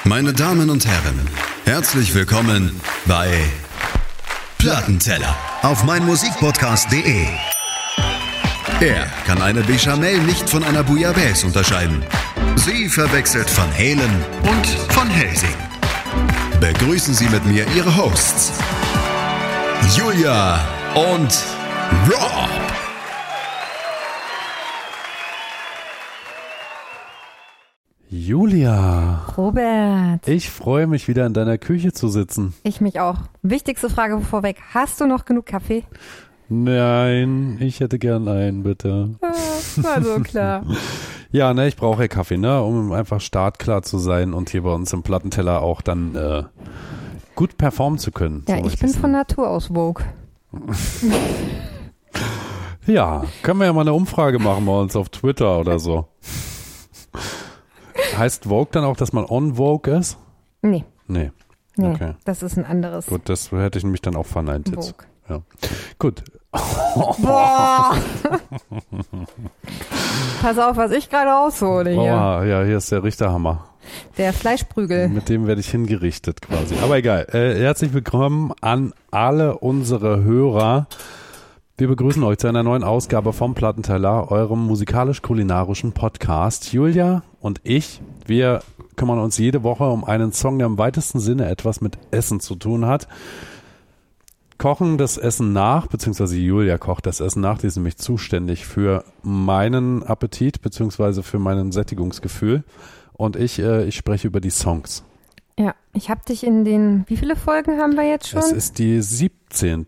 Meine Damen und Herren, herzlich willkommen bei Plattenteller auf meinmusikpodcast.de. Er kann eine Bechamel nicht von einer Bouillabaisse unterscheiden. Sie verwechselt Van Halen und Van Helsing. Begrüßen Sie mit mir Ihre Hosts, Julia und Rob. Julia. Robert. Ich freue mich, wieder in deiner Küche zu sitzen. Ich mich auch. Wichtigste Frage vorweg. Hast du noch genug Kaffee? Nein, ich hätte gern einen, bitte. War so klar. Ja, ne, ich brauche ja Kaffee, ne, um einfach startklar zu sein und hier bei uns im Plattenteller auch dann gut performen zu können. Ja, so ich bin von Natur aus woke. Ja, können wir ja mal eine Umfrage machen bei uns auf Twitter oder so. Heißt Vogue dann auch, dass man on Vogue ist? Nee. Nee. Nee, Okay. das ist ein anderes. Gut, das hätte ich nämlich dann auch verneint jetzt. Vogue. Ja. Gut. Boah! Pass auf, was ich gerade aushole hier. Oha, ja, hier ist der Richterhammer. Der Fleischprügel. Mit dem werde ich hingerichtet quasi. Aber egal. Herzlich willkommen an alle unsere Hörer. Wir begrüßen euch zu einer neuen Ausgabe vom Plattenteller, eurem musikalisch-kulinarischen Podcast. Julia und ich, wir kümmern uns jede Woche um einen Song, der im weitesten Sinne etwas mit Essen zu tun hat. Kochen das Essen nach, beziehungsweise Julia kocht das Essen nach, die ist nämlich zuständig für meinen Appetit, beziehungsweise für mein Sättigungsgefühl. Und ich spreche über die Songs. Ja, ich habe dich in den, wie viele Folgen haben wir jetzt schon? Es ist die 17.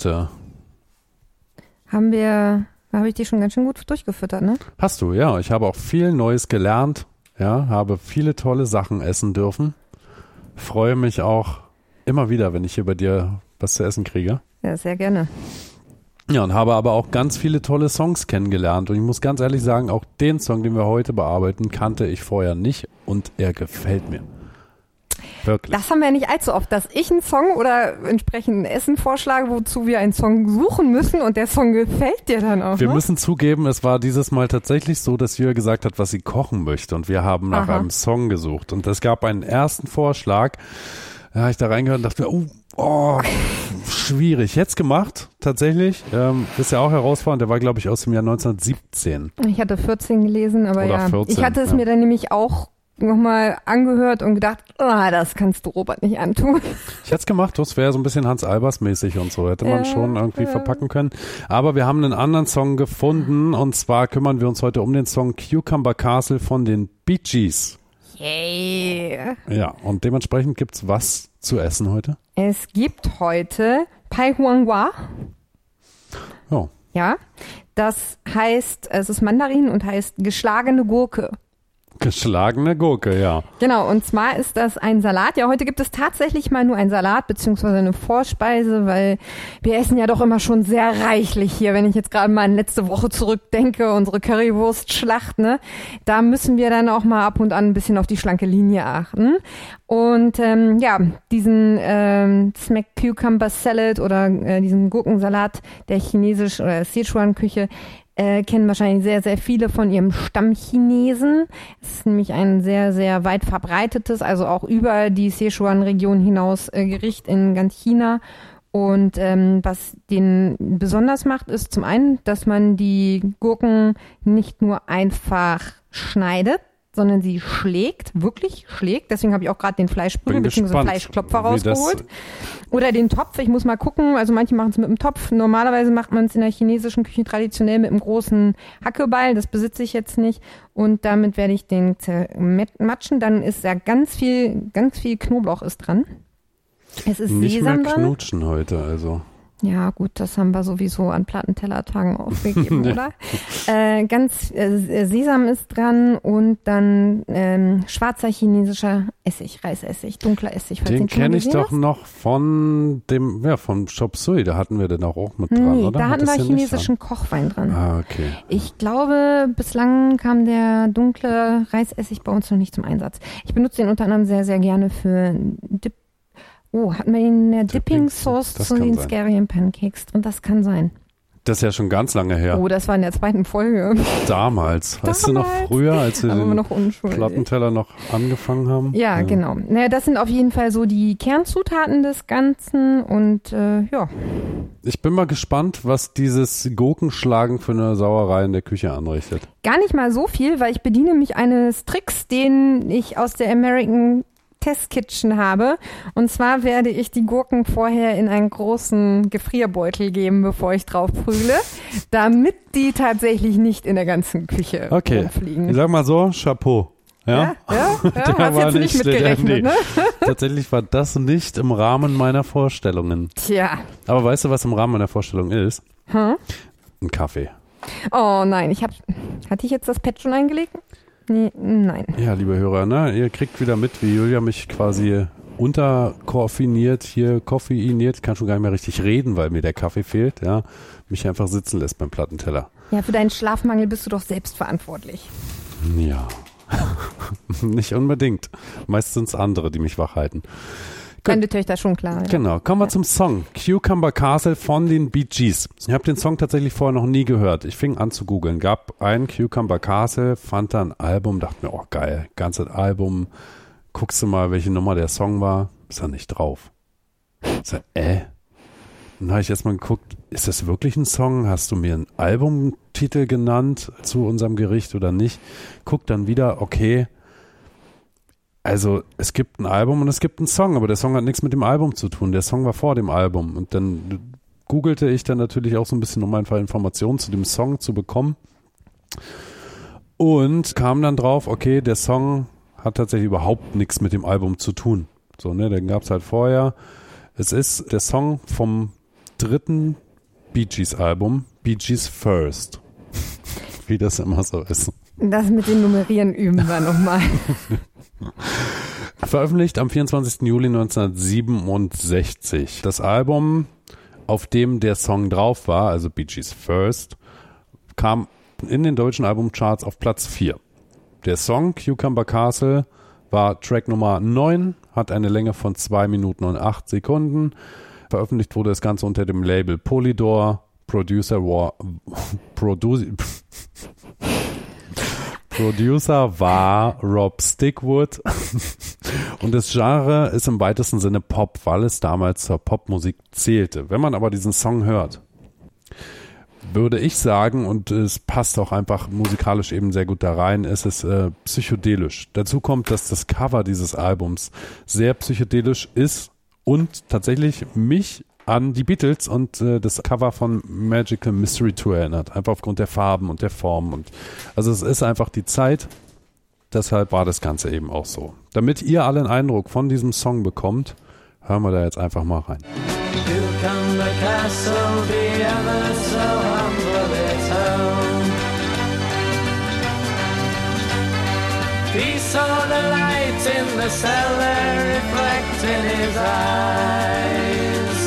Habe ich dich schon ganz schön gut durchgefüttert, ne? Hast du, ja. Ich habe auch viel Neues gelernt, ja, habe viele tolle Sachen essen dürfen. Freue mich auch immer wieder, wenn ich hier bei dir was zu essen kriege. Ja, sehr gerne. Ja, und habe aber auch ganz viele tolle Songs kennengelernt. Und ich muss ganz ehrlich sagen, auch den Song, den wir heute bearbeiten, kannte ich vorher nicht und er gefällt mir. Wirklich. Das haben wir ja nicht allzu oft, dass ich einen Song oder entsprechend ein Essen vorschlage, wozu wir einen Song suchen müssen und der Song gefällt dir dann auch. Wir ne? müssen zugeben, es war dieses Mal tatsächlich so, dass Julia gesagt hat, was sie kochen möchte und wir haben nach einem Song gesucht. Und es gab einen ersten Vorschlag, da habe ich da reingehört und dachte mir, schwierig. Jetzt gemacht, tatsächlich. Ist ja auch herausfordernd, der war, glaube ich, aus dem Jahr 1917. Ich hatte 14 gelesen, aber Oder ja. 14, ich hatte es mir dann nämlich auch nochmal angehört und gedacht, das kannst du Robert nicht antun. Ich hätte es gemacht, das wäre so ein bisschen Hans Albers mäßig und so, hätte man schon irgendwie verpacken können. Aber wir haben einen anderen Song gefunden und zwar kümmern wir uns heute um den Song Cucumber Castle von den Bee Gees. Yay! Ja, und dementsprechend gibt's was zu essen heute? Es gibt heute Pai Huang Hua. Oh. Ja, das heißt, es ist Mandarin und heißt geschlagene Gurke. Geschlagene Gurke, ja. Genau, und zwar ist das ein Salat. Ja, heute gibt es tatsächlich mal nur ein Salat beziehungsweise eine Vorspeise, weil wir essen ja doch immer schon sehr reichlich hier. Wenn ich jetzt gerade mal an letzte Woche zurückdenke, unsere Currywurst-Schlacht, ne, da müssen wir dann auch mal ab und an ein bisschen auf die schlanke Linie achten. Und diesen Smack Cucumber Salad oder diesen Gurkensalat der chinesisch oder Sichuan-Küche kennen wahrscheinlich sehr, sehr viele von ihrem Stammchinesen. Es ist nämlich ein sehr, sehr weit verbreitetes, also auch über die Sichuan-Region hinaus Gericht in ganz China. Und was den besonders macht, ist zum einen, dass man die Gurken nicht nur einfach schneidet, sondern sie wirklich schlägt. Deswegen habe ich auch gerade den Fleischbrügel bzw. Fleischklopfer rausgeholt. Oder den Topf. Ich muss mal gucken. Also manche machen es mit dem Topf. Normalerweise macht man es in der chinesischen Küche traditionell mit einem großen Hackebeil. Das besitze ich jetzt nicht. Und damit werde ich den zermatschen. Dann ist da ganz viel Knoblauch ist dran. Es ist nicht Sesam mehr dran. knutschen heute, also. Ja gut, das haben wir sowieso an Plattentellertagen aufgegeben, oder? Sesam ist dran und dann schwarzer chinesischer Essig, Reisessig, dunkler Essig. Den kenne ich doch noch von vom Chop Suey, da hatten wir den auch mit dran, oder? Da hatten wir chinesischen Kochwein dran. Ah, okay. Ich glaube, bislang kam der dunkle Reisessig bei uns noch nicht zum Einsatz. Ich benutze den unter anderem sehr, sehr gerne für Dip. Hatten wir in der Dipping Sauce zu den Scarian Pancakes drin? Das kann sein. Das ist ja schon ganz lange her. Oh, das war in der 2. Folge. Damals. Weißt du noch früher, als wir den noch Plattenteller noch angefangen haben? Ja, genau. Naja, das sind auf jeden Fall so die Kernzutaten des Ganzen und ja. Ich bin mal gespannt, was dieses Gurkenschlagen für eine Sauerei in der Küche anrichtet. Gar nicht mal so viel, weil ich bediene mich eines Tricks, den ich aus der American Test Kitchen habe. Und zwar werde ich die Gurken vorher in einen großen Gefrierbeutel geben, bevor ich drauf prügle, damit die tatsächlich nicht in der ganzen Küche rumfliegen. Ich sag mal so, Chapeau. Ja, hast jetzt nicht mitgerechnet, ne? Tatsächlich war das nicht im Rahmen meiner Vorstellungen. Tja. Aber weißt du, was im Rahmen meiner Vorstellung ist? Ein Kaffee. Oh nein, hatte ich jetzt das Pad schon eingelegt? Nee, nein. Ja, liebe Hörer, ne, ihr kriegt wieder mit, wie Julia mich quasi unterkoffiniert, hier koffeiniert, kann schon gar nicht mehr richtig reden, weil mir der Kaffee fehlt, ja, mich einfach sitzen lässt beim Plattenteller. Ja, für deinen Schlafmangel bist du doch selbst verantwortlich. Ja, nicht unbedingt. Meist sind es andere, die mich wach halten. Meine Töchter schon klar. Ja. Genau, kommen wir zum Song. Cucumber Castle von den Bee Gees. Ich habe den Song tatsächlich vorher noch nie gehört. Ich fing an zu googeln, gab ein Cucumber Castle, fand da ein Album, dachte mir, oh geil, ganzes Album. Guckst du mal, welche Nummer der Song war? Ist da nicht drauf. Ich sag, Dann habe ich erstmal geguckt, ist das wirklich ein Song? Hast du mir einen Albumtitel genannt zu unserem Gericht oder nicht? Guck dann wieder, okay. Also es gibt ein Album und es gibt einen Song, aber der Song hat nichts mit dem Album zu tun. Der Song war vor dem Album und dann googelte ich dann natürlich auch so ein bisschen, um einfach Informationen zu dem Song zu bekommen und kam dann drauf, okay, der Song hat tatsächlich überhaupt nichts mit dem Album zu tun. So, ne, den gab es halt vorher. Es ist der Song vom 3. Bee Gees Album, Bee Gees First, wie das immer so ist. Das mit dem Nummerieren üben wir nochmal. Veröffentlicht am 24. Juli 1967. Das Album, auf dem der Song drauf war, also Bee Gees First, kam in den deutschen Albumcharts auf Platz 4. Der Song Cucumber Castle war Track Nummer 9, hat eine Länge von 2 Minuten und 8 Sekunden. Veröffentlicht wurde das Ganze unter dem Label Polydor. Producer war Rob Stickwood und das Genre ist im weitesten Sinne Pop, weil es damals zur Popmusik zählte. Wenn man aber diesen Song hört, würde ich sagen, und es passt auch einfach musikalisch eben sehr gut da rein, ist es psychedelisch. Dazu kommt, dass das Cover dieses Albums sehr psychedelisch ist und tatsächlich mich an die Beatles und das Cover von Magical Mystery Tour erinnert. Einfach aufgrund der Farben und der Formen. Und also es ist einfach die Zeit. Deshalb war das Ganze eben auch so. Damit ihr alle einen Eindruck von diesem Song bekommt, hören wir da jetzt einfach mal rein. Cucumber Castle, be ever so humble its home. He saw the light in the cellar reflect in his eyes.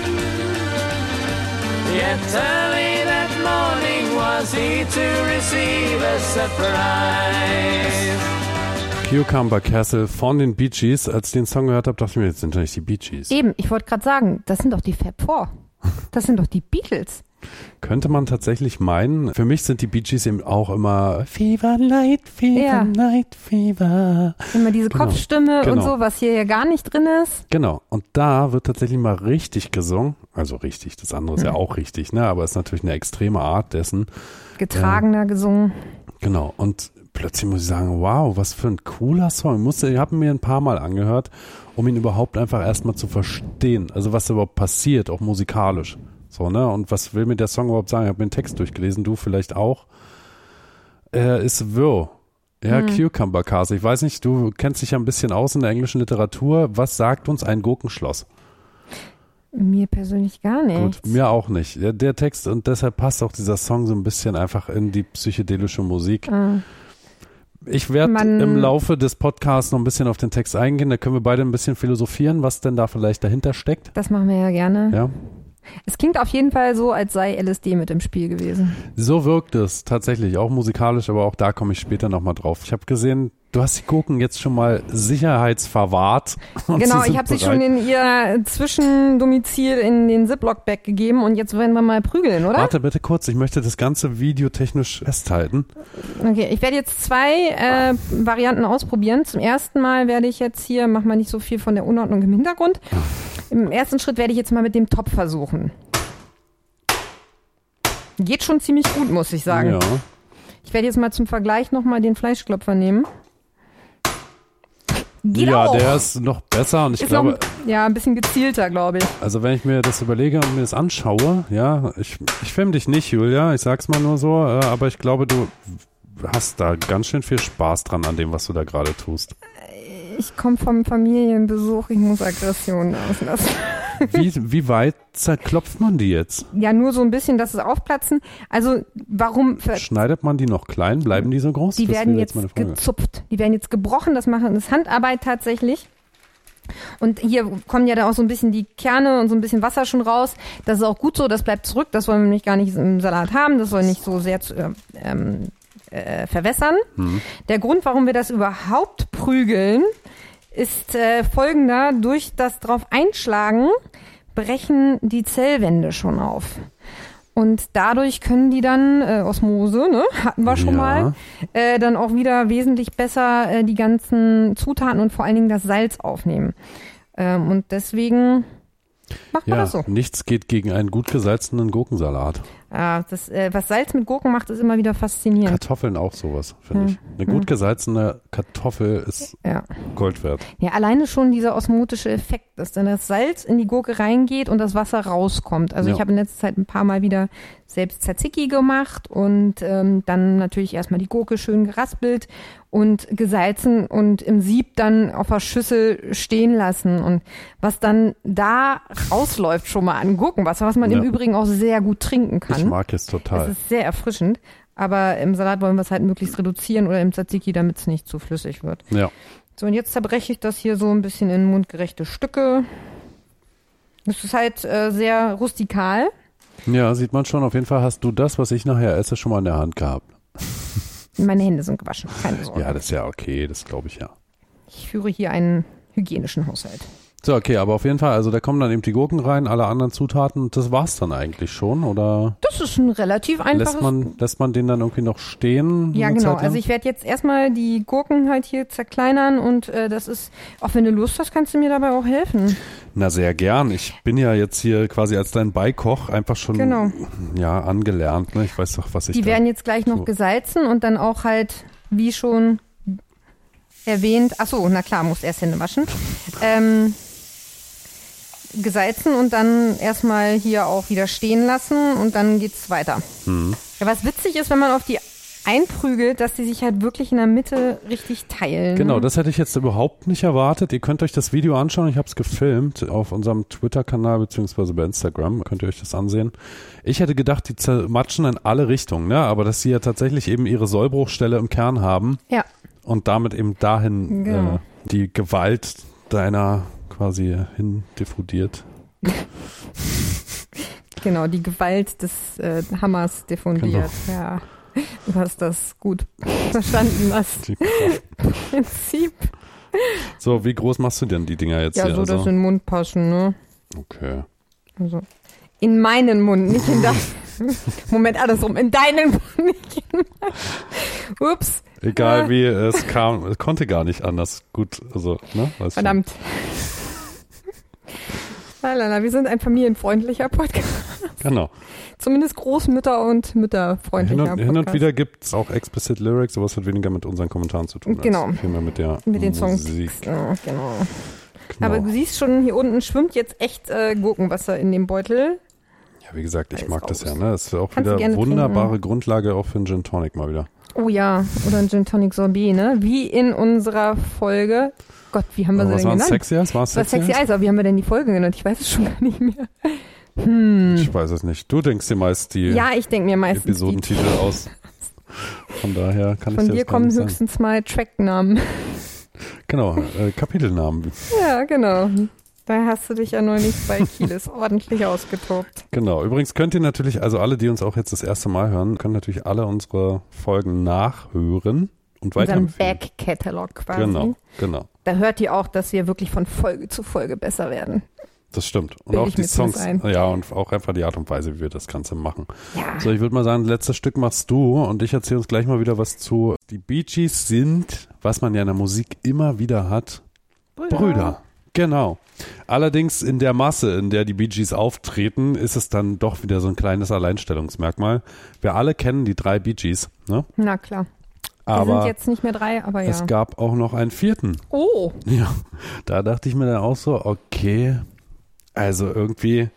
Yet early that morning was he to receive a surprise. Cucumber Castle von den Bee Gees. Als ich den Song gehört habe, dachte ich mir, jetzt sind doch nicht die Bee Gees. Eben, ich wollte gerade sagen, das sind doch die Fab Four. Das sind doch die Beatles. Könnte man tatsächlich meinen. Für mich sind die Bee Gees eben auch immer Fever, Night Fever, Night Fever. Immer diese Kopfstimme und so, was hier ja gar nicht drin ist. Genau. Und da wird tatsächlich mal richtig gesungen. Also richtig, das andere ist ja auch richtig, ne? Aber es ist natürlich eine extreme Art dessen. Getragener gesungen. Genau. Und plötzlich muss ich sagen, wow, was für ein cooler Song. Ich habe ihn mir ein paar Mal angehört, um ihn überhaupt einfach erstmal zu verstehen. Also was da überhaupt passiert, auch musikalisch. So, ne? Und was will mir der Song überhaupt sagen? Ich habe mir den Text durchgelesen, du vielleicht auch. Er ist wirr. Ja, Cucumber Castle. Ich weiß nicht, du kennst dich ja ein bisschen aus in der englischen Literatur. Was sagt uns ein Gurkenschloss? Mir persönlich gar nicht. Gut, mir auch nicht. Der Text, und deshalb passt auch dieser Song so ein bisschen einfach in die psychedelische Musik. Ich werde im Laufe des Podcasts noch ein bisschen auf den Text eingehen. Da können wir beide ein bisschen philosophieren, was denn da vielleicht dahinter steckt. Das machen wir ja gerne. Ja. Es klingt auf jeden Fall so, als sei LSD mit im Spiel gewesen. So wirkt es tatsächlich, auch musikalisch, aber auch da komme ich später nochmal drauf. Ich habe gesehen, Du hast die Gurken jetzt schon mal sicherheitsverwahrt. Und Genau, sie ich sind habe sie bereit. schon in ihr Zwischendomizil in den Ziploc-Bag gegeben und jetzt werden wir mal prügeln, oder? Warte bitte kurz, ich möchte das ganze Video technisch festhalten. Okay, ich werde jetzt 2 Varianten ausprobieren. Zum ersten Mal werde ich jetzt hier, mach mal nicht so viel von der Unordnung im Hintergrund. Im ersten Schritt werde ich jetzt mal mit dem Topf versuchen. Geht schon ziemlich gut, muss ich sagen. Ja. Ich werde jetzt mal zum Vergleich nochmal den Fleischklopfer nehmen. Geht Ja, auch. der ist noch besser und ich Ist glaube, noch ein bisschen gezielter, glaube ich. also wenn ich mir das überlege und mir das anschaue, ja, ich filme dich nicht, Julia, ich sag's mal nur so, aber ich glaube, du hast da ganz schön viel Spaß dran an dem, was du da gerade tust. Ich komme vom Familienbesuch, ich muss Aggressionen auslassen. Wie weit zerklopft man die jetzt? Ja, nur so ein bisschen, dass es aufplatzen. Also warum? Schneidet man die noch klein? Bleiben die so groß? Die Das werden wäre jetzt meine Frage. gezupft. Die werden jetzt gebrochen. Das ist Handarbeit tatsächlich. Und hier kommen ja da auch so ein bisschen die Kerne und so ein bisschen Wasser schon raus. Das ist auch gut so. Das bleibt zurück. Das wollen wir nämlich gar nicht im Salat haben. Das soll nicht so sehr verwässern. Der Grund, warum wir das überhaupt prügeln, ist folgender. Durch das drauf Einschlagen brechen die Zellwände schon auf. Und dadurch können die dann, Osmose, ne, hatten wir schon Ja. mal, dann auch wieder wesentlich besser die ganzen Zutaten und vor allen Dingen das Salz aufnehmen. Und deswegen macht man Ja, das so. nichts geht gegen einen gut gesalzenen Gurkensalat. Was Salz mit Gurken macht, ist immer wieder faszinierend. Kartoffeln auch sowas, finde ich. Eine gut gesalzene Kartoffel ist Ja. Gold wert. Ja, alleine schon dieser osmotische Effekt, dass dann das Salz in die Gurke reingeht und das Wasser rauskommt. Also Ja. ich habe in letzter Zeit ein paar Mal wieder selbst Tzatziki gemacht und dann natürlich erstmal die Gurke schön geraspelt und gesalzen und im Sieb dann auf der Schüssel stehen lassen. Und was dann da rausläuft schon mal an Gurkenwasser, was man Ja. im Übrigen auch sehr gut trinken kann. Ich mag es Es total. ist sehr erfrischend. Aber im Salat wollen wir es halt möglichst reduzieren oder im Tzatziki, damit es nicht zu flüssig wird. Ja. So, und jetzt zerbreche ich das hier so ein bisschen in mundgerechte Stücke. Das ist halt sehr rustikal. Ja, sieht man schon. Auf jeden Fall hast du das, was ich nachher esse, schon mal in der Hand gehabt. Meine Hände sind gewaschen, keine Sorge. Ja, das ist ja okay, das glaube ich ja. Ich führe hier einen hygienischen Haushalt. So, okay, aber auf jeden Fall, also da kommen dann eben die Gurken rein, alle anderen Zutaten und das war's dann eigentlich schon, oder Das ist ein relativ einfaches... lässt man den dann irgendwie noch stehen? Ja, eine genau. Zeit lang? Also ich werde jetzt erstmal die Gurken halt hier zerkleinern und das ist, auch wenn du Lust hast, kannst du mir dabei auch helfen. Na, sehr gern. Ich bin ja jetzt hier quasi als dein Beikoch einfach schon Genau. ja, angelernt. Ne? Ich weiß doch, was ich Die da... werden jetzt gleich noch so. gesalzen und dann auch halt, wie schon erwähnt, ach so, na klar, musst erst Hände waschen, gesalzen und dann erstmal hier auch wieder stehen lassen und dann geht's weiter. Ja, was witzig ist, wenn man auf die einprügelt, dass die sich halt wirklich in der Mitte richtig teilen. Genau, das hätte ich jetzt überhaupt nicht erwartet. Ihr könnt euch das Video anschauen. Ich habe es gefilmt auf unserem Twitter-Kanal beziehungsweise bei Instagram. Könnt ihr euch das ansehen. Ich hätte gedacht, die zermatschen in alle Richtungen, ne? Aber dass sie ja tatsächlich eben ihre Sollbruchstelle im Kern haben Ja, und damit eben dahin Genau. die Gewalt deiner quasi hin diffundiert. genau, die Gewalt des Hammers diffundiert. Genau. Ja, du hast das gut verstanden, das Die- Prinzip. So, wie groß machst du denn die Dinger jetzt Ja, hier? so, dass sie in den Mund passen, ne? Okay. Also in meinen Mund, nicht in deinen. Moment, andersrum, in deinen Mund, nicht in meinen. Ups. Egal wie es kam, es konnte gar nicht anders. Gut, also, ne? Weißt schon. Verdammt. Lalala, wir sind ein familienfreundlicher Podcast. Genau. Zumindest Großmütter- und Mütterfreundlicher Hin Podcast. und wieder gibt es auch explicit Lyrics, aber es hat weniger mit unseren Kommentaren zu tun. Genau. Als vielmehr mit der Mit den Songs. Musik. Ja, genau. Genau. Aber du siehst schon, hier unten schwimmt jetzt echt Gurkenwasser in dem Beutel. Ja, wie gesagt, ich Alles mag das raus. ja. Ne? Das ist auch Kannst du wieder gerne wunderbare Grundlage auch für einen Gin Tonic mal wieder. Oh ja, oder ein Gin Tonic Sorbet, ne? Wie in unserer Folge. Gott, wie haben wir Aber sie was denn war genannt? Sexy Eyes? War es Das war Sexy Sexy Eyes? Eyes, aber wie haben wir denn die Folge genannt? Ich weiß es schon gar nicht mehr. Ich weiß es nicht. Du denkst dir meist die Ja, ich denke mir meistens, die, Episodentitel aus. Von daher kann ich von dir dir das gar kommen nicht sagen. höchstens mal Tracknamen. Genau, Kapitelnamen. Ja, genau. Da hast du dich ja neulich bei Kieles ordentlich ausgetobt. Genau. Übrigens könnt ihr natürlich, also alle, die uns auch jetzt das erste Mal hören, können natürlich alle unsere Folgen nachhören Und Unseren weiterempfehlen. Back-Catalog quasi. Genau. Da hört ihr auch, dass wir wirklich von Folge zu Folge besser werden. Das stimmt. Und Bild auch ich die mir Songs, zumindest ein. ja, und auch einfach die Art und Weise, wie wir das Ganze machen. Ja. So, ich würde mal sagen, letztes Stück machst du und ich erzähle uns gleich mal wieder was zu. Die Bee Gees sind, was man ja in der Musik immer wieder hat, Brüder. Genau. Allerdings in der Masse, in der die Bee Gees auftreten, ist es dann doch wieder so ein kleines Alleinstellungsmerkmal. Wir alle kennen die 3 Bee Gees, ne? Na klar. Wir Aber sind jetzt nicht mehr 3, aber ja. es gab auch noch einen 4. Oh, Ja, da dachte ich mir dann auch so, okay, also irgendwo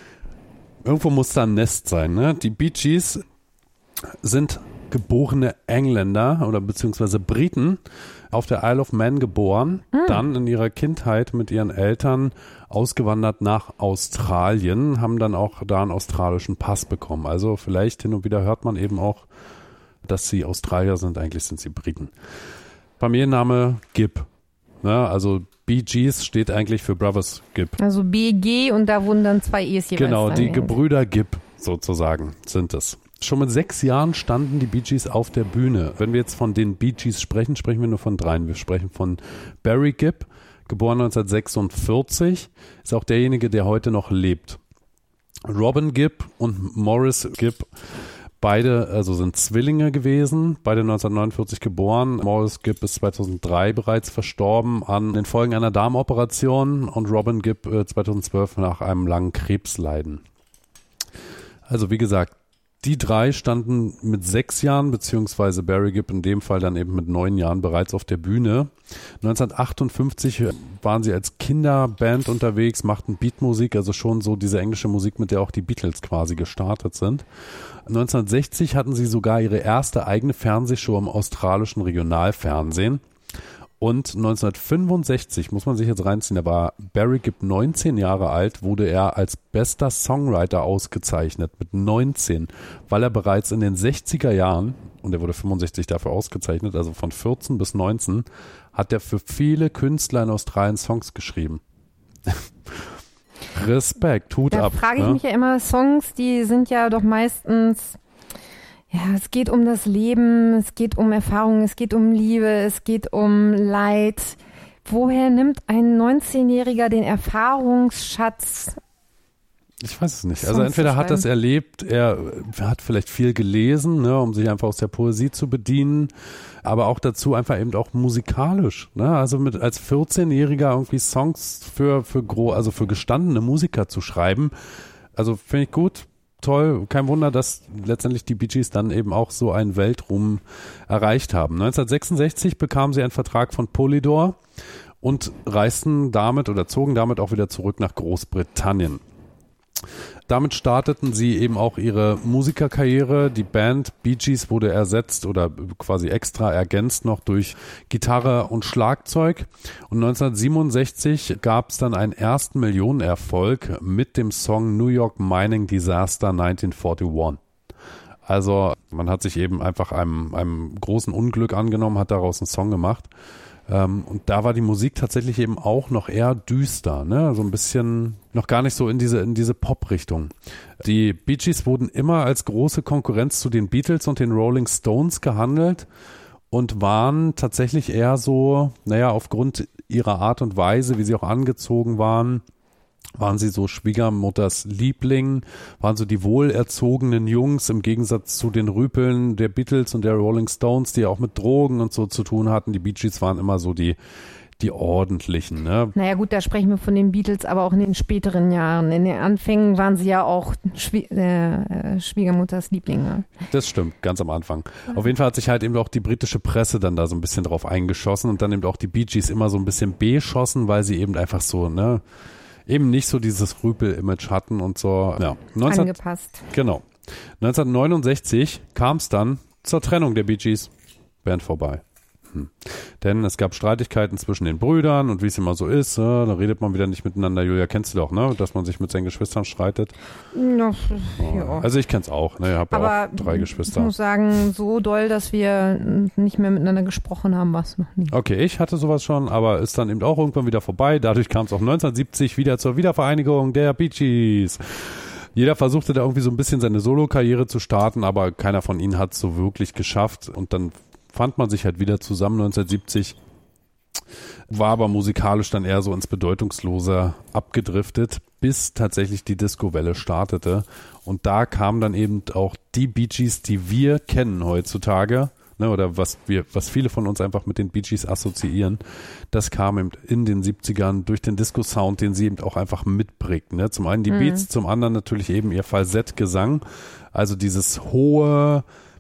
muss da ein Nest sein, ne? Die Bee Gees sind geborene Engländer oder beziehungsweise Briten, auf der Isle of Man geboren, dann in ihrer Kindheit mit ihren Eltern ausgewandert nach Australien, haben dann auch da einen australischen Pass bekommen. Also vielleicht hin und wieder hört man eben auch, dass sie Australier sind, eigentlich sind sie Briten. Familienname Gibb, ne? Also Bee Gees steht eigentlich für Brothers Gibb. also BG und da wurden dann 2 E's jeweils. Genau, die angehängt. Gebrüder Gibb sozusagen sind es. Schon mit 6 Jahren standen die Bee Gees auf der Bühne. Wenn wir jetzt von den Bee Gees sprechen, sprechen wir nur von 3. Wir sprechen von Barry Gibb, geboren 1946, ist auch derjenige, der heute noch lebt. Robin Gibb und Maurice Gibb, beide also sind Zwillinge gewesen, beide 1949 geboren. Maurice Gibb ist 2003 bereits verstorben an den Folgen einer Darmoperation und Robin Gibb 2012 nach einem langen Krebsleiden. Also wie gesagt, die 3 standen mit 6 Jahren, beziehungsweise Barry Gibb in dem Fall dann eben mit 9 Jahren bereits auf der Bühne. 1958 waren sie als Kinderband unterwegs, machten Beatmusik, also schon so diese englische Musik, mit der auch die Beatles quasi gestartet sind. 1960 hatten sie sogar ihre erste eigene Fernsehshow im australischen Regionalfernsehen. Und 1965, muss man sich jetzt reinziehen, da war Barry Gibb 19 Jahre alt, wurde er als bester Songwriter ausgezeichnet mit 19, weil er bereits in den 60er Jahren, und er wurde 65 dafür ausgezeichnet, also von 14 bis 19, hat er für viele Künstler in Australien Songs geschrieben. Respekt, Hut Da ab. frage ich ne? mich ja immer, Songs, die sind ja doch meistens, ja, es geht um das Leben, es geht um Erfahrung, es geht um Liebe, es geht um Leid. Woher nimmt ein 19-Jähriger den Erfahrungsschatz? Ich weiß es nicht. Songs Also entweder zu hat er es erlebt, er hat vielleicht viel gelesen, ne, um sich einfach aus der Poesie zu bedienen, aber auch dazu einfach eben auch musikalisch. Ne? Also als 14-Jähriger irgendwie Songs für gestandene Musiker zu schreiben, also finde ich gut. Toll, kein Wunder, dass letztendlich die Bee Gees dann eben auch so einen Weltruhm erreicht haben. 1966 bekamen sie einen Vertrag von Polydor und zogen damit auch wieder zurück nach Großbritannien. Damit starteten sie eben auch ihre Musikerkarriere. Die Band Bee Gees wurde ersetzt oder quasi extra ergänzt noch durch Gitarre und Schlagzeug. Und 1967 gab es dann einen ersten Millionenerfolg mit dem Song New York Mining Disaster 1941. Also man hat sich eben einfach einem großen Unglück angenommen, hat daraus einen Song gemacht. Und da war die Musik tatsächlich eben auch noch eher düster, ne? So ein bisschen noch gar nicht so in diese Pop-Richtung. Die Bee Gees wurden immer als große Konkurrenz zu den Beatles und den Rolling Stones gehandelt und waren tatsächlich eher so, aufgrund ihrer Art und Weise, wie sie auch angezogen waren sie so Schwiegermutters Liebling, waren so die wohlerzogenen Jungs im Gegensatz zu den Rüpeln der Beatles und der Rolling Stones, die auch mit Drogen und so zu tun hatten. Die Bee Gees waren immer so die ordentlichen. Ne? Naja gut, da sprechen wir von den Beatles, aber auch in den späteren Jahren. In den Anfängen waren sie ja auch Schwiegermutters Lieblinge. Das stimmt, ganz am Anfang. Auf jeden Fall hat sich halt eben auch die britische Presse dann da so ein bisschen drauf eingeschossen und dann eben auch die Bee Gees immer so ein bisschen beschossen, weil sie eben einfach so, ne, eben nicht so dieses Rüpel-Image hatten und so. Ja, Angepasst. Genau. 1969 kam es dann zur Trennung der Bee Gees. Band vorbei. Denn es gab Streitigkeiten zwischen den Brüdern und wie es immer so ist, da redet man wieder nicht miteinander. Julia, kennst du doch, ne? Dass man sich mit seinen Geschwistern streitet. Ja. Also ich kenn's auch, ne? Ich habe ja auch 3 Geschwister. Ich muss sagen, so doll, dass wir nicht mehr miteinander gesprochen haben, war es noch nie. Okay, ich hatte sowas schon, aber ist dann eben auch irgendwann wieder vorbei. Dadurch kam es auch 1970 wieder zur Wiedervereinigung der Bee Gees. Jeder versuchte da irgendwie so ein bisschen seine Solo-Karriere zu starten, aber keiner von ihnen hat es so wirklich geschafft. Und dann fand man sich halt wieder zusammen 1970, war aber musikalisch dann eher so ins Bedeutungslose abgedriftet, bis tatsächlich die Disco-Welle startete. Und da kamen dann eben auch die Bee Gees, die wir kennen heutzutage, ne, oder was viele von uns einfach mit den Bee Gees assoziieren, das kam eben in den 70ern durch den Disco-Sound, den sie eben auch einfach mitprägten. Ne? Zum einen die Beats, zum anderen natürlich eben ihr Falsettgesang, also diese hohe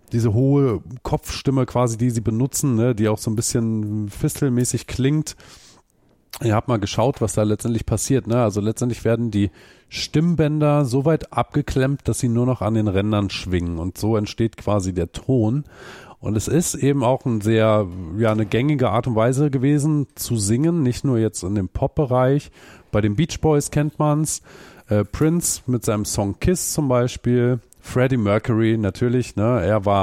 Kopfstimme quasi, die sie benutzen, ne, die auch so ein bisschen fistelmäßig klingt. Ihr habt mal geschaut, was da letztendlich passiert. Ne? Also letztendlich werden die Stimmbänder so weit abgeklemmt, dass sie nur noch an den Rändern schwingen. Und so entsteht quasi der Ton. Und es ist eben auch eine gängige Art und Weise gewesen zu singen, nicht nur jetzt in dem Pop-Bereich. Bei den Beach Boys kennt man's. Prince mit seinem Song Kiss zum Beispiel. Freddie Mercury natürlich, ne,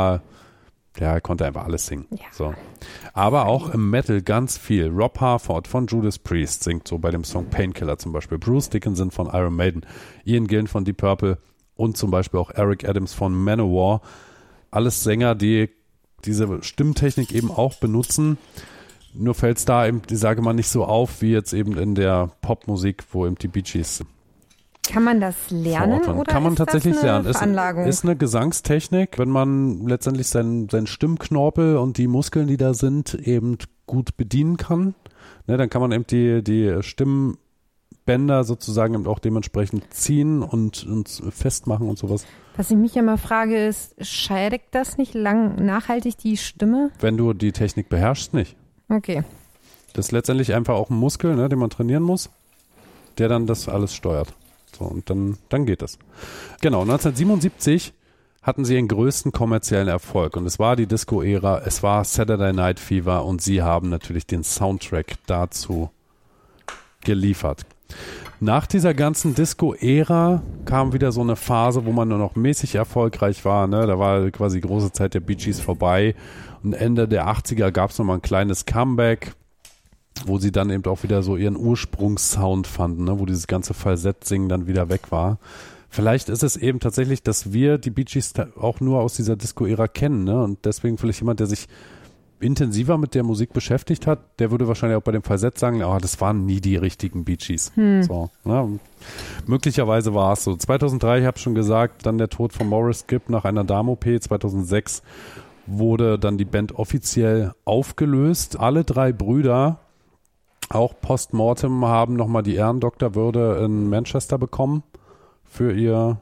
er konnte einfach alles singen. Ja. So. Aber auch im Metal ganz viel. Rob Halford von Judas Priest singt so bei dem Song Painkiller zum Beispiel. Bruce Dickinson von Iron Maiden, Ian Gillan von Deep Purple und zum Beispiel auch Eric Adams von Manowar. Alles Sänger, die diese Stimmtechnik eben auch benutzen. Nur fällt es da eben, ich sage mal, nicht so auf, wie jetzt eben in der Popmusik, wo eben die Bee Gees. Kann man das lernen oder kann man ist tatsächlich das eine lernen. Veranlagung? Ist eine Gesangstechnik, wenn man letztendlich seinen Stimmknorpel und die Muskeln, die da sind, eben gut bedienen kann. Ne, dann kann man eben die Stimmbänder sozusagen eben auch dementsprechend ziehen und festmachen und sowas. Was ich mich ja mal frage ist, schädigt das nicht nachhaltig die Stimme? Wenn du die Technik beherrschst, nicht. Okay. Das ist letztendlich einfach auch ein Muskel, ne, den man trainieren muss, der dann das alles steuert. So, und dann geht es. Genau, 1977 hatten sie den größten kommerziellen Erfolg und es war die Disco-Ära, es war Saturday Night Fever und sie haben natürlich den Soundtrack dazu geliefert. Nach dieser ganzen Disco-Ära kam wieder so eine Phase, wo man nur noch mäßig erfolgreich war. Ne? Da war quasi die große Zeit der Bee Gees vorbei und Ende der 80er gab es nochmal ein kleines Comeback, wo sie dann eben auch wieder so ihren Ursprungssound fanden, ne? Wo dieses ganze Falsettsingen dann wieder weg war. Vielleicht ist es eben tatsächlich, dass wir die Bee Gees auch nur aus dieser Disco-Ära kennen, ne? Und deswegen vielleicht jemand, der sich intensiver mit der Musik beschäftigt hat, der würde wahrscheinlich auch bei dem Falsett sagen, das waren nie die richtigen Bee Gees. So, ne? Möglicherweise war es so. 2003, ich habe schon gesagt, dann der Tod von Maurice Gibb nach einer Darm-OP. 2006 wurde dann die Band offiziell aufgelöst. Alle drei Brüder, auch postmortem, haben nochmal die Ehrendoktorwürde in Manchester bekommen für ihr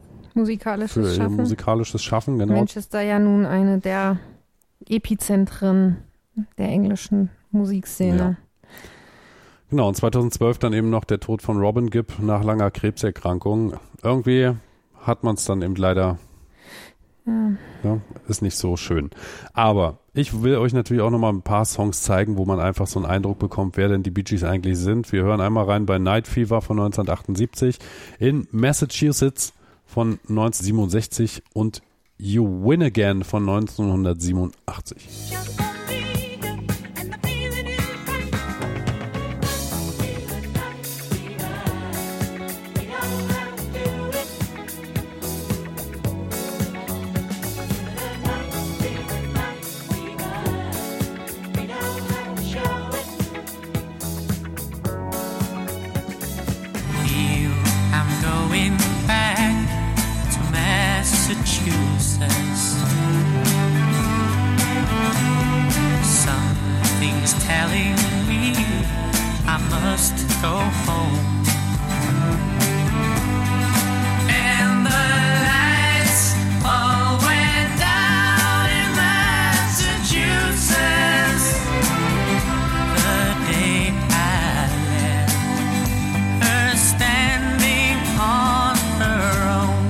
musikalisches Schaffen. Genau. Manchester ja nun eine der Epizentren der englischen Musikszene. Ja. Genau, und 2012 dann eben noch der Tod von Robin Gibb nach langer Krebserkrankung. Irgendwie hat man es dann eben leider, ist nicht so schön. Aber ich will euch natürlich auch nochmal ein paar Songs zeigen, wo man einfach so einen Eindruck bekommt, wer denn die Bee Gees eigentlich sind. Wir hören einmal rein bei Night Fever von 1978, in Massachusetts von 1967 und You Win Again von 1987. Something's telling me I must go home. And the lights all went down in Massachusetts the day I left her standing on her own.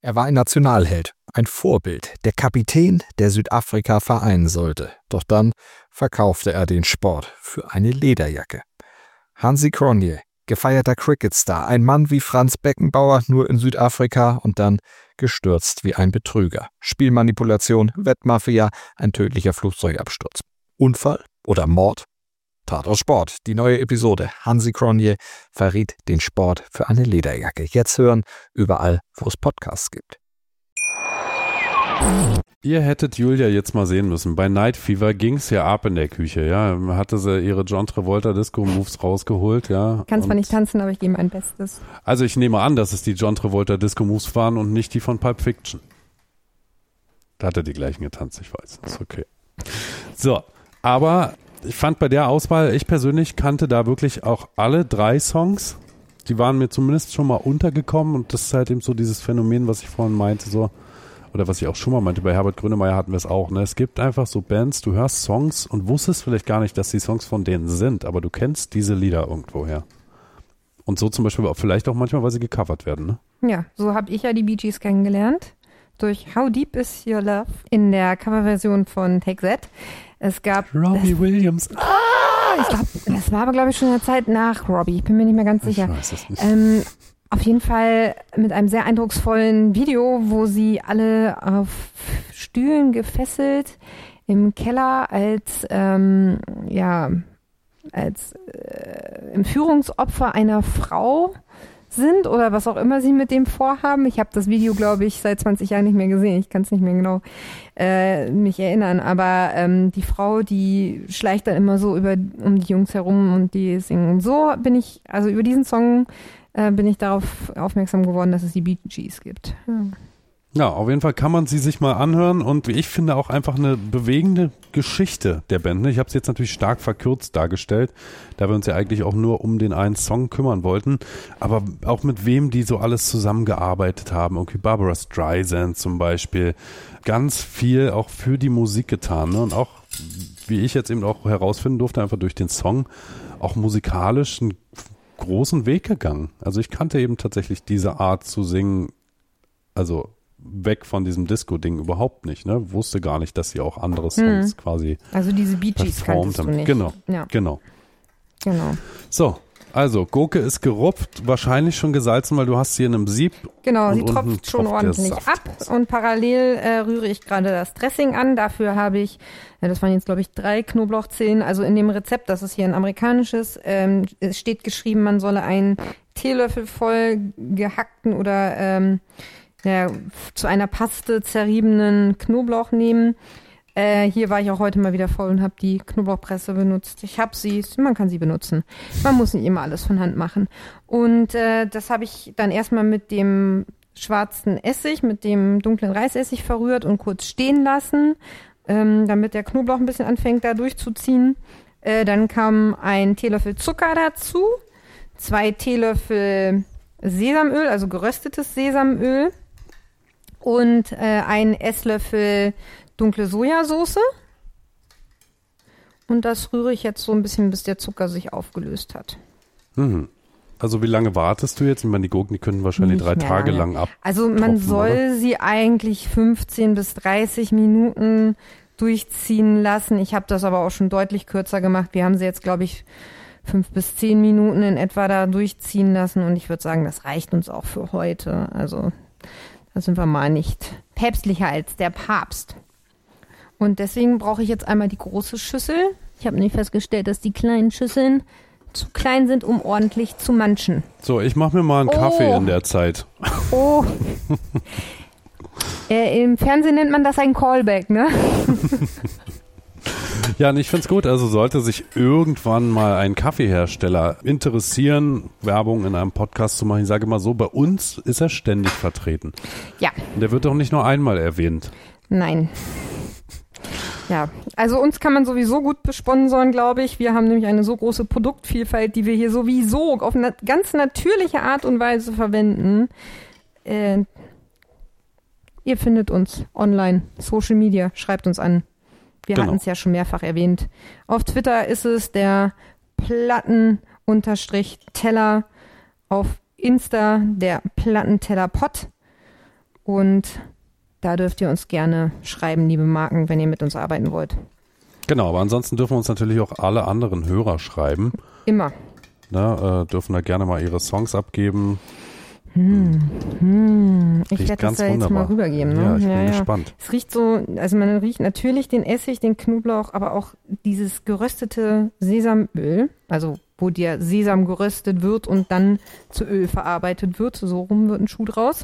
Er war ein Nationalheld, ein Vorbild, der Kapitän, der Südafrika vereinen sollte. Doch dann verkaufte er den Sport für eine Lederjacke. Hansi Cronje, gefeierter Cricketstar, ein Mann wie Franz Beckenbauer, nur in Südafrika und dann gestürzt wie ein Betrüger. Spielmanipulation, Wettmafia, ein tödlicher Flugzeugabsturz. Unfall oder Mord? Tatort Sport, die neue Episode. Hansi Cronje verriet den Sport für eine Lederjacke. Jetzt hören, überall, wo es Podcasts gibt. Ihr hättet Julia jetzt mal sehen müssen. Bei Night Fever ging's ja ab in der Küche, ja. Hatte sie ihre John Travolta Disco Moves rausgeholt, ja. Kann zwar nicht tanzen, aber ich gebe mein Bestes. Also ich nehme an, dass es die John Travolta Disco Moves waren und nicht die von Pulp Fiction. Da hat er die gleichen getanzt, ich weiß. Ist okay. So, aber ich fand bei der Auswahl, ich persönlich kannte da wirklich auch alle 3 Songs. Die waren mir zumindest schon mal untergekommen und das ist halt eben so dieses Phänomen, was ich vorhin meinte, so, oder was ich auch schon mal meinte, bei Herbert Grönemeyer hatten wir es auch, ne? Es gibt einfach so Bands, du hörst Songs und wusstest vielleicht gar nicht, dass die Songs von denen sind, aber du kennst diese Lieder irgendwoher. Und so zum Beispiel auch vielleicht auch manchmal, weil sie gecovert werden, ne? Ja, so habe ich ja die Bee Gees kennengelernt. Durch How Deep Is Your Love in der Coverversion von Take That. Es gab Robbie Williams. Ich glaube, das war aber, glaube ich, schon in der Zeit nach Robbie. Ich bin mir nicht mehr ganz sicher. Ich weiß es nicht. Auf jeden Fall mit einem sehr eindrucksvollen Video, wo sie alle auf Stühlen gefesselt im Keller als Entführungsopfer einer Frau sind oder was auch immer sie mit dem vorhaben. Ich habe das Video, glaube ich, seit 20 Jahren nicht mehr gesehen. Ich kann es nicht mehr genau mich erinnern. Aber die Frau, die schleicht dann immer so um die Jungs herum und die singen. Und so bin ich, also über diesen Song bin ich darauf aufmerksam geworden, dass es die Bee Gees gibt. Ja. Ja, auf jeden Fall kann man sie sich mal anhören und wie ich finde auch einfach eine bewegende Geschichte der Band. Ich habe es jetzt natürlich stark verkürzt dargestellt, da wir uns ja eigentlich auch nur um den einen Song kümmern wollten, aber auch mit wem die so alles zusammengearbeitet haben. Irgendwie Barbara Streisand zum Beispiel, ganz viel auch für die Musik getan, ne? Und auch, wie ich jetzt eben auch herausfinden durfte, einfach durch den Song, auch musikalisch einen großen Weg gegangen. Also ich kannte eben tatsächlich diese Art zu singen, also weg von diesem Disco-Ding überhaupt nicht, ne? Wusste gar nicht, dass sie auch andere Songs quasi also diese Bee Gees kanntest du nicht. Genau, ja. genau. Genau. So, also Gurke ist gerupft, wahrscheinlich schon gesalzen, weil du hast sie in einem Sieb. Genau, und sie tropft schon ordentlich ab und parallel rühre ich gerade das Dressing an. Dafür habe ich, das waren jetzt glaube ich 3 Knoblauchzehen, also in dem Rezept, das ist hier ein amerikanisches, es steht geschrieben, man solle einen Teelöffel voll gehackten oder zu einer Paste zerriebenen Knoblauch nehmen. Hier war ich auch heute mal wieder voll und habe die Knoblauchpresse benutzt. Man kann sie benutzen. Man muss nicht immer alles von Hand machen. Und das habe ich dann erstmal mit dem schwarzen Essig, mit dem dunklen Reisessig verrührt und kurz stehen lassen, damit der Knoblauch ein bisschen anfängt da durchzuziehen. Dann kam ein Teelöffel Zucker dazu, 2 Teelöffel Sesamöl, also geröstetes Sesamöl und 1 Esslöffel dunkle Sojasauce. Und das rühre ich jetzt so ein bisschen, bis der Zucker sich aufgelöst hat. Mhm. Also wie lange wartest du jetzt? Ich meine, die Gurken, die können wahrscheinlich Nicht 3 Tage lange. lang ab. Also man soll oder? sie eigentlich 15 bis 30 Minuten durchziehen lassen. Ich habe das aber auch schon deutlich kürzer gemacht. Wir haben sie jetzt, glaube ich, 5 bis 10 Minuten in etwa da durchziehen lassen. Und ich würde sagen, das reicht uns auch für heute. Also da sind wir mal nicht päpstlicher als der Papst. Und deswegen brauche ich jetzt einmal die große Schüssel. Ich habe nämlich festgestellt, dass die kleinen Schüsseln zu klein sind, um ordentlich zu manchen. So, ich mache mir mal einen Kaffee in der Zeit. Oh. Im Fernsehen nennt man das ein Callback, ne? Ja, und ich find's gut. Also sollte sich irgendwann mal ein Kaffeehersteller interessieren, Werbung in einem Podcast zu machen. Ich sage mal so, bei uns ist er ständig vertreten. Ja. Und der wird auch nicht nur einmal erwähnt. Nein. Ja, also uns kann man sowieso gut besponsern, glaube ich. Wir haben nämlich eine so große Produktvielfalt, die wir hier sowieso auf eine ganz natürliche Art und Weise verwenden. Ihr findet uns online, Social Media, schreibt uns an. Wir hatten es ja schon mehrfach erwähnt. Auf Twitter ist es der Platten-Teller, auf Insta der Plattenteller-Pod Und da dürft ihr uns gerne schreiben, liebe Marken, wenn ihr mit uns arbeiten wollt. Genau, aber ansonsten dürfen uns natürlich auch alle anderen Hörer schreiben. Immer. Dürfen da gerne mal ihre Songs abgeben. Ich werde das ganz da jetzt wunderbar. mal rübergeben. Ne? Ja, ich bin gespannt. Es riecht so, also man riecht natürlich den Essig, den Knoblauch, aber auch dieses geröstete Sesamöl, also wo der Sesam geröstet wird und dann zu Öl verarbeitet wird. So rum wird ein Schuh draus.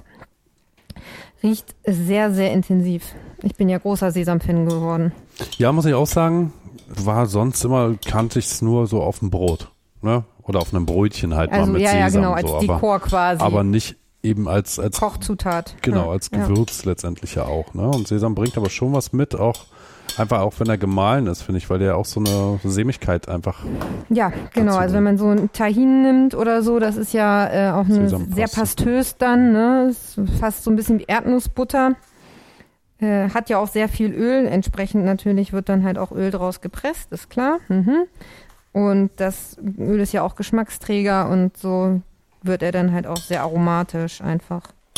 Riecht sehr, sehr intensiv. Ich bin ja großer Sesam-Fan geworden. Ja, muss ich auch sagen, war sonst immer, kannte ich es nur so auf dem Brot, ne? Oder auf einem Brötchen halt Also mal mit ja, Sesam. genau, als so, Dekor quasi. aber nicht eben als Kochzutat. Genau, Ja, als Gewürz letztendlich ja auch. Ne? Und Sesam bringt aber schon was mit, auch einfach auch wenn er gemahlen ist, finde ich, weil der auch so eine Sämigkeit einfach. Ja, genau. dazu Also wenn man so ein Tahin nimmt oder so, das ist ja auch eine Sesam sehr passt. pastös dann. Ne? Ist fast so ein bisschen wie Erdnussbutter. Hat ja auch sehr viel Öl. Entsprechend natürlich wird dann halt auch Öl draus gepresst, ist klar. Und das Öl ist ja auch Geschmacksträger und so wird er dann halt auch sehr aromatisch einfach.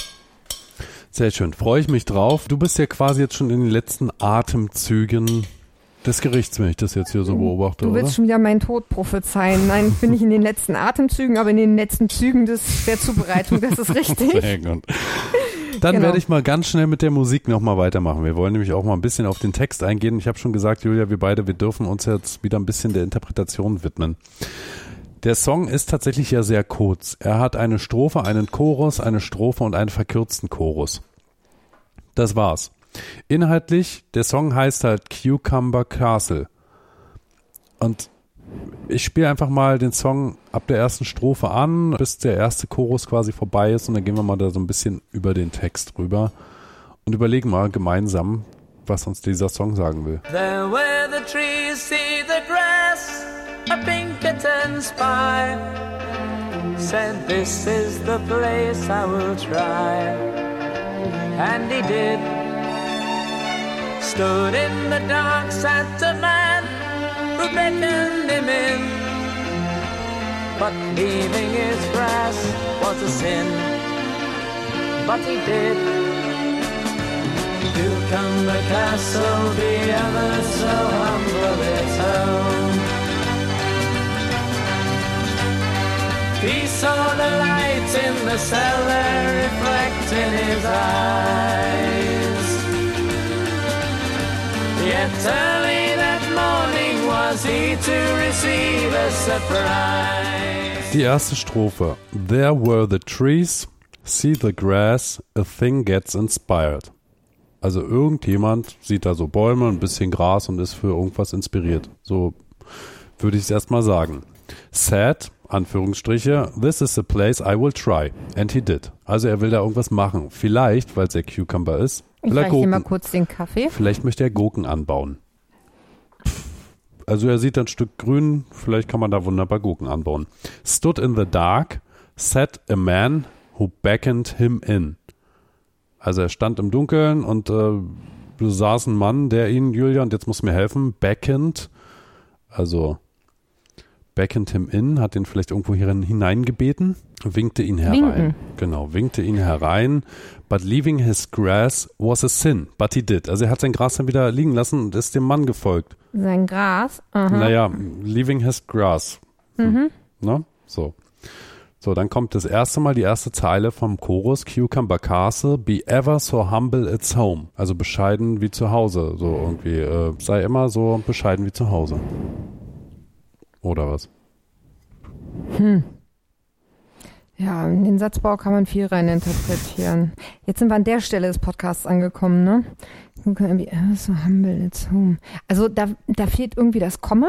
Sehr schön, freue ich mich drauf. Du bist ja quasi jetzt schon in den letzten Atemzügen des Gerichts, wenn ich das jetzt hier so beobachte, Du oder? willst schon wieder meinen Tod prophezeien. Nein, bin ich in den letzten Atemzügen, aber in den letzten Zügen der Zubereitung, das ist richtig. Sehr gut. Dann Genau. werde ich mal ganz schnell mit der Musik nochmal weitermachen. Wir wollen nämlich auch mal ein bisschen auf den Text eingehen. Ich habe schon gesagt, Julia, wir dürfen uns jetzt wieder ein bisschen der Interpretation widmen. Der Song ist tatsächlich ja sehr kurz. Er hat eine Strophe, einen Chorus, eine Strophe und einen verkürzten Chorus. Das war's. Inhaltlich, der Song heißt halt Cucumber Castle. Und ich spiele einfach mal den Song ab der ersten Strophe an, bis der erste Chorus quasi vorbei ist und dann gehen wir mal da so ein bisschen über den Text rüber und überlegen mal gemeinsam, was uns dieser Song sagen will. There where the trees see the grass, a pink kitten spy, said this is the place I will try. And he did. Stood in the dark, sat a man who beckoned him in, but leaving his grass was a sin. But he did. Cucumber Castle, be ever so humble its home. He saw the light in the cellar reflect in his eyes. Yet early that morning was he to receive a surprise. Die erste Strophe. There were the trees, see the grass, a thing gets inspired. Also irgendjemand sieht da so Bäume, ein bisschen Gras und ist für irgendwas inspiriert. So würde ich es erstmal sagen. Said, Anführungsstriche, this is the place I will try. And he did. Also er will da irgendwas machen. Vielleicht, weil es der Cucumber ist, Ich will er reiche dir mal Gurken. kurz den Kaffee. Vielleicht möchte er Gurken anbauen. Also er sieht ein Stück Grün, vielleicht kann man da wunderbar Gurken anbauen. Stood in the dark, sat a man who beckoned him in. Also er stand im Dunkeln und saß ein Mann, der ihn, Julia, und jetzt muss mir helfen, beckoned, also beckoned him in, hat ihn vielleicht irgendwo hier hineingebeten, winkte ihn herein. Winken. Genau, winkte ihn herein. But leaving his grass was a sin, but he did. Also er hat sein Gras dann wieder liegen lassen und ist dem Mann gefolgt. Sein Gras. Aha. Naja, leaving his grass. Ne? So. So, dann kommt das erste Mal die erste Zeile vom Chorus, Cucumber Castle, be ever so humble it's home. Also bescheiden wie zu Hause. So irgendwie, sei immer so bescheiden wie zu Hause. Oder was? Ja, in den Satzbau kann man viel rein interpretieren. Jetzt sind wir an der Stelle des Podcasts angekommen, ne? So humble it's home. Also da fehlt irgendwie das Komma.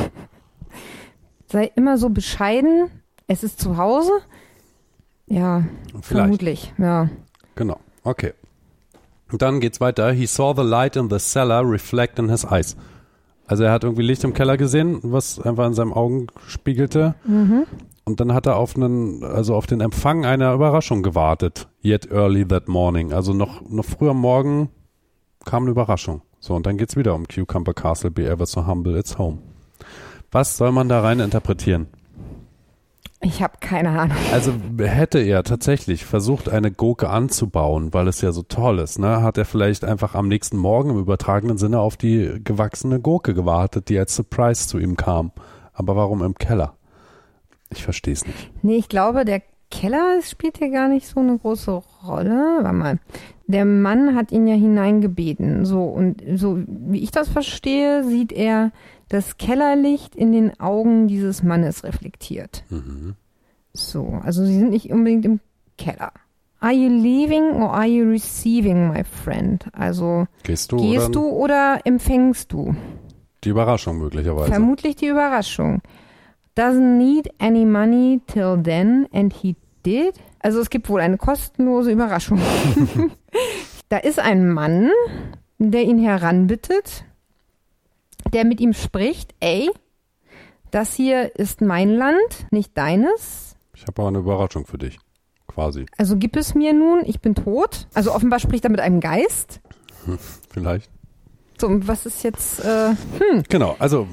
Sei immer so bescheiden. Es ist zu Hause. Ja, Vielleicht. vermutlich, ja. Genau, okay. Und dann geht's weiter. He saw the light in the cellar reflect in his eyes. Also er hat irgendwie Licht im Keller gesehen, was einfach in seinen Augen spiegelte. Und dann hat er auf den Empfang einer Überraschung gewartet. Yet early that morning. Also noch früh am Morgen kam eine Überraschung. So, und dann geht's wieder um Cucumber Castle, be ever so humble it's home. Was soll man da rein interpretieren? Ich habe keine Ahnung. Also hätte er tatsächlich versucht, eine Gurke anzubauen, weil es ja so toll ist, ne, hat er vielleicht einfach am nächsten Morgen im übertragenen Sinne auf die gewachsene Gurke gewartet, die als Surprise zu ihm kam. Aber warum im Keller? Ich verstehe es nicht. Nee, ich glaube, der Keller spielt hier gar nicht so eine große Rolle. Warte mal. Der Mann hat ihn ja hineingebeten. So, und so wie ich das verstehe, sieht er das Kellerlicht in den Augen dieses Mannes reflektiert. So, also sie sind nicht unbedingt im Keller. Are you leaving or are you receiving, my friend? Also Gehst gehst du oder empfängst du? Die Überraschung möglicherweise. Vermutlich die Überraschung. Doesn't need any money till then and he did. Also es gibt wohl eine kostenlose Überraschung. Da ist ein Mann, der ihn heranbittet, der mit ihm spricht, ey, das hier ist mein Land, nicht deines. Ich habe aber eine Überraschung für dich, quasi. Also gib es mir nun, ich bin tot. Also offenbar spricht er mit einem Geist. Vielleicht. So, und was ist jetzt, Genau, also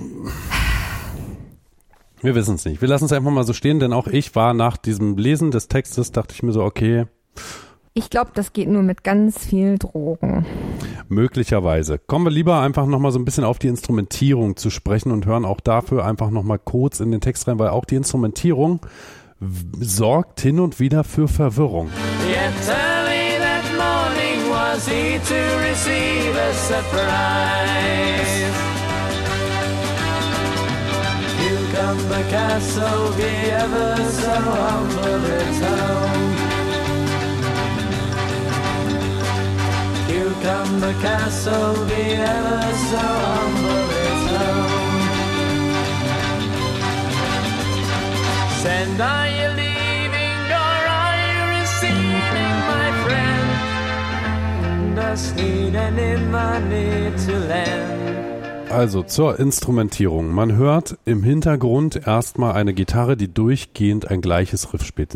wir wissen es nicht. Wir lassen es einfach mal so stehen, denn auch ich war nach diesem Lesen des Textes, dachte ich mir so, okay, ich glaube, das geht nur mit ganz viel Drogen. möglicherweise. Kommen wir lieber einfach nochmal so ein bisschen auf die Instrumentierung zu sprechen und hören auch dafür einfach nochmal kurz in den Text rein, weil auch die Instrumentierung sorgt hin und wieder für Verwirrung. Yet early that morning was he to receive a surprise. Cucumber Castle, be ever so humble its home. Cucumber Castle, be ever so humble its home. Send, are you leaving or are you receiving, my friend? Does need any money to lend? Also zur Instrumentierung. Man hört im Hintergrund erstmal eine Gitarre, die durchgehend ein gleiches Riff spielt.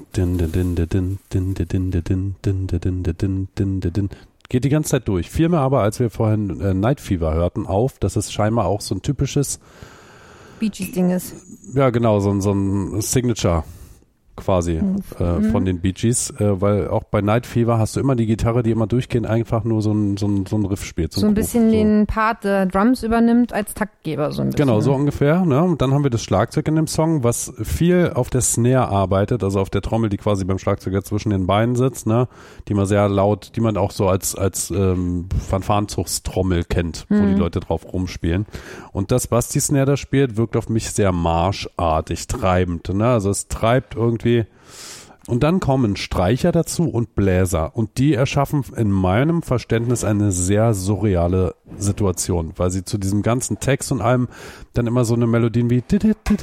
Geht die ganze Zeit durch. Fiel mir aber, als wir vorhin Night Fever hörten, auf, dass es scheinbar auch so ein typisches, Bee Gees-Ding ist. ja genau, so ein Signature quasi von den Bee Gees, weil auch bei Night Fever hast du immer die Gitarre, die immer durchgehend einfach nur so ein Riff spielt. So ein bisschen den Part der Drums übernimmt als Taktgeber. So ein bisschen. Genau, so ungefähr. Ne? Und dann haben wir das Schlagzeug in dem Song, was viel auf der Snare arbeitet, also auf der Trommel, die quasi beim Schlagzeuger zwischen den Beinen sitzt, ne? Die man sehr laut, die man auch so als Fanfarenzugstrommel kennt, wo die Leute drauf rumspielen. Und das, was die Snare da spielt, wirkt auf mich sehr marschartig, treibend. Ne? Also es treibt irgendwie. Und dann kommen Streicher dazu und Bläser. Und die erschaffen in meinem Verständnis eine sehr surreale Situation, weil sie zu diesem ganzen Text und allem dann immer so eine Melodien wie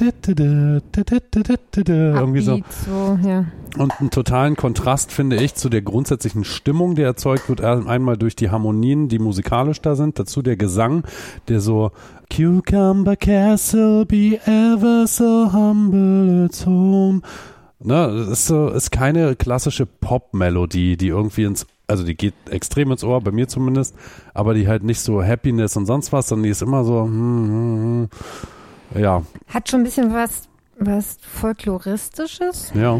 irgendwie so. Ja. Und einen totalen Kontrast finde ich zu der grundsätzlichen Stimmung, die erzeugt wird, einmal durch die Harmonien, die musikalisch da sind, dazu der Gesang, der so Cucumber Castle, be ever so humble its home. Ne, das ist keine klassische Pop-Melodie, die irgendwie also die geht extrem ins Ohr, bei mir zumindest, aber die halt nicht so Happiness und sonst was, sondern die ist immer so, ja. Hat schon ein bisschen was Folkloristisches. Ja.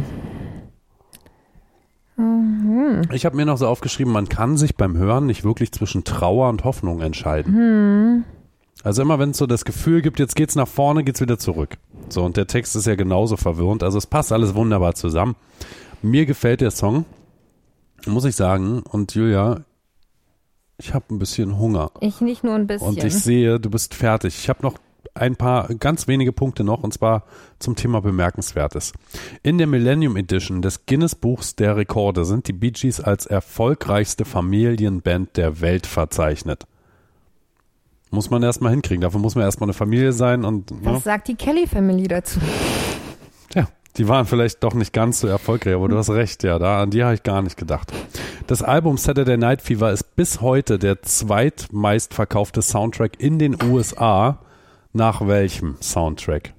Ich habe mir noch so aufgeschrieben, man kann sich beim Hören nicht wirklich zwischen Trauer und Hoffnung entscheiden. Also immer wenn es so das Gefühl gibt, jetzt geht's nach vorne, geht's wieder zurück. So, und der Text ist ja genauso verwirrend. Also es passt alles wunderbar zusammen. Mir gefällt der Song, muss ich sagen. Und Julia, ich habe ein bisschen Hunger. Ich nicht nur ein bisschen. Und ich sehe, du bist fertig. Ich habe noch ein paar ganz wenige Punkte noch, und zwar zum Thema Bemerkenswertes. In der Millennium Edition des Guinness-Buchs der Rekorde sind die Bee Gees als erfolgreichste Familienband der Welt verzeichnet. Muss man erstmal hinkriegen. Dafür muss man erstmal eine Familie sein. Und was sagt die Kelly Family dazu? Ja, die waren vielleicht doch nicht ganz so erfolgreich, aber du hast recht, ja, an die habe ich gar nicht gedacht. Das Album Saturday Night Fever ist bis heute der zweitmeistverkaufte Soundtrack in den USA. Nach welchem Soundtrack?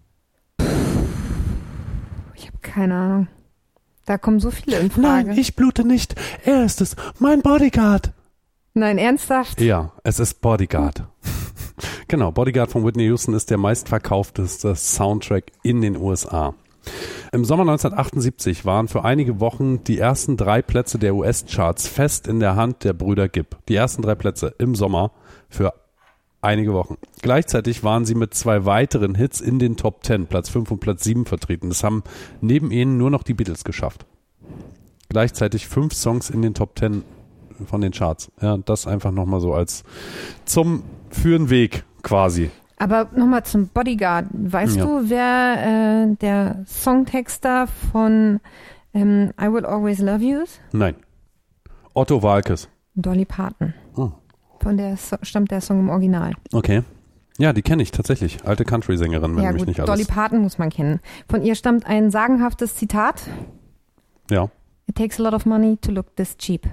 Ich habe keine Ahnung. Da kommen so viele in Frage. Nein, ich blute nicht. Er ist es, mein Bodyguard. Nein, ernsthaft? Ja, es ist Bodyguard. Genau, Bodyguard von Whitney Houston ist der meistverkaufteste Soundtrack in den USA. Im Sommer 1978 waren für einige Wochen die ersten 3 Plätze der US-Charts fest in der Hand der Brüder Gibb. Die ersten 3 Plätze im Sommer für einige Wochen. Gleichzeitig waren sie mit 2 weiteren Hits in den Top 10, Platz 5 und Platz 7 vertreten. Das haben neben ihnen nur noch die Beatles geschafft. Gleichzeitig 5 Songs in den Top 10 von den Charts. Ja, das einfach nochmal so als für den Weg quasi. Aber nochmal zum Bodyguard. Weißt du, wer der Songtexter von I Will Always Love You ist? Nein. Otto Waalkes. Dolly Parton. Oh. Von der stammt der Song im Original. Okay. Ja, die kenne ich tatsächlich. Alte Country-Sängerin, wenn mich nicht alles... Dolly Parton muss man kennen. Von ihr stammt ein sagenhaftes Zitat. Ja. It takes a lot of money to look this cheap.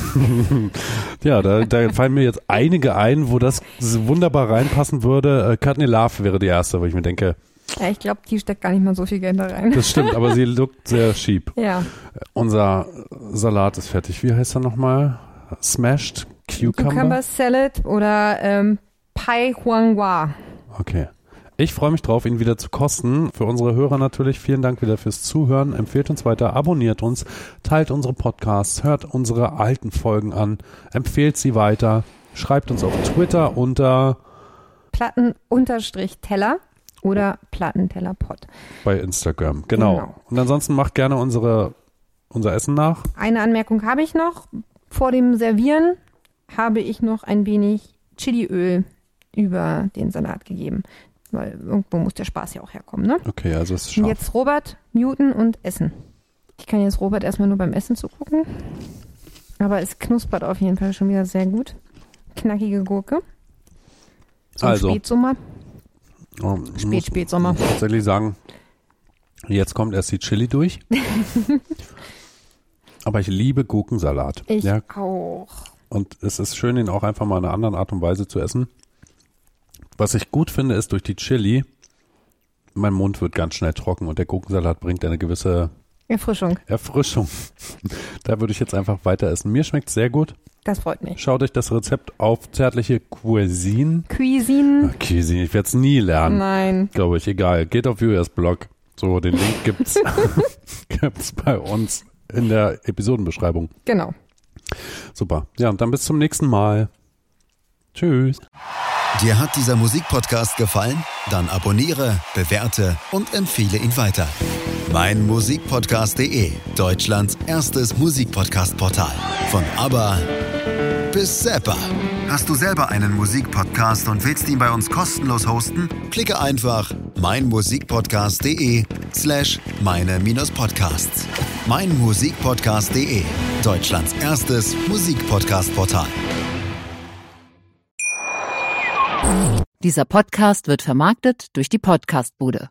Ja, da fallen mir jetzt einige ein, wo das wunderbar reinpassen würde. Courtney Love wäre die erste, wo ich mir denke... Ja, ich glaube, die steckt gar nicht mal so viel Geld da rein. Das stimmt, aber sie lookt sehr cheap. Ja. Unser Salat ist fertig. Wie heißt er nochmal? Smashed Cucumber Salad oder Pai Huang Hua. Okay. Ich freue mich drauf, ihn wieder zu kosten. Für unsere Hörer natürlich vielen Dank wieder fürs Zuhören. Empfehlt uns weiter, abonniert uns, teilt unsere Podcasts, hört unsere alten Folgen an, empfehlt sie weiter, schreibt uns auf Twitter unter Platten-Teller oder Plattentellerpod. Bei Instagram, genau. Und ansonsten macht gerne unser Essen nach. Eine Anmerkung habe ich noch. Vor dem Servieren habe ich noch ein wenig Chiliöl über den Salat gegeben. Weil irgendwo muss der Spaß ja auch herkommen, ne? Okay, also es ist scharf. Und jetzt Robert muten und essen. Ich kann jetzt Robert erstmal nur beim Essen zugucken. Aber es knuspert auf jeden Fall schon wieder sehr gut. Knackige Gurke. Also. Spätsommer. Oh, Spätsommer. Ich muss tatsächlich sagen, jetzt kommt erst die Chili durch. Aber ich liebe Gurkensalat. Ich auch. Und es ist schön, ihn auch einfach mal in einer anderen Art und Weise zu essen. Was ich gut finde, ist durch die Chili, mein Mund wird ganz schnell trocken und der Gurkensalat bringt eine gewisse Erfrischung. Da würde ich jetzt einfach weiter essen. Mir schmeckt es sehr gut. Das freut mich. Schaut euch das Rezept auf Zärtliche Cuisine. Cuisine, ich werde es nie lernen. Nein. Glaube ich, egal. Geht auf Julias Blog. So, den Link gibt's bei uns in der Episodenbeschreibung. Genau. Super. Ja, und dann bis zum nächsten Mal. Tschüss. Dir hat dieser Musikpodcast gefallen? Dann abonniere, bewerte und empfehle ihn weiter. meinmusikpodcast.de, Deutschlands erstes Musikpodcast-Portal. Von ABBA bis Zappa. Hast du selber einen Musikpodcast und willst ihn bei uns kostenlos hosten? Klicke einfach meinmusikpodcast.de/meine-podcasts. meinmusikpodcast.de, Deutschlands erstes Musikpodcast-Portal. Dieser Podcast wird vermarktet durch die Podcastbude.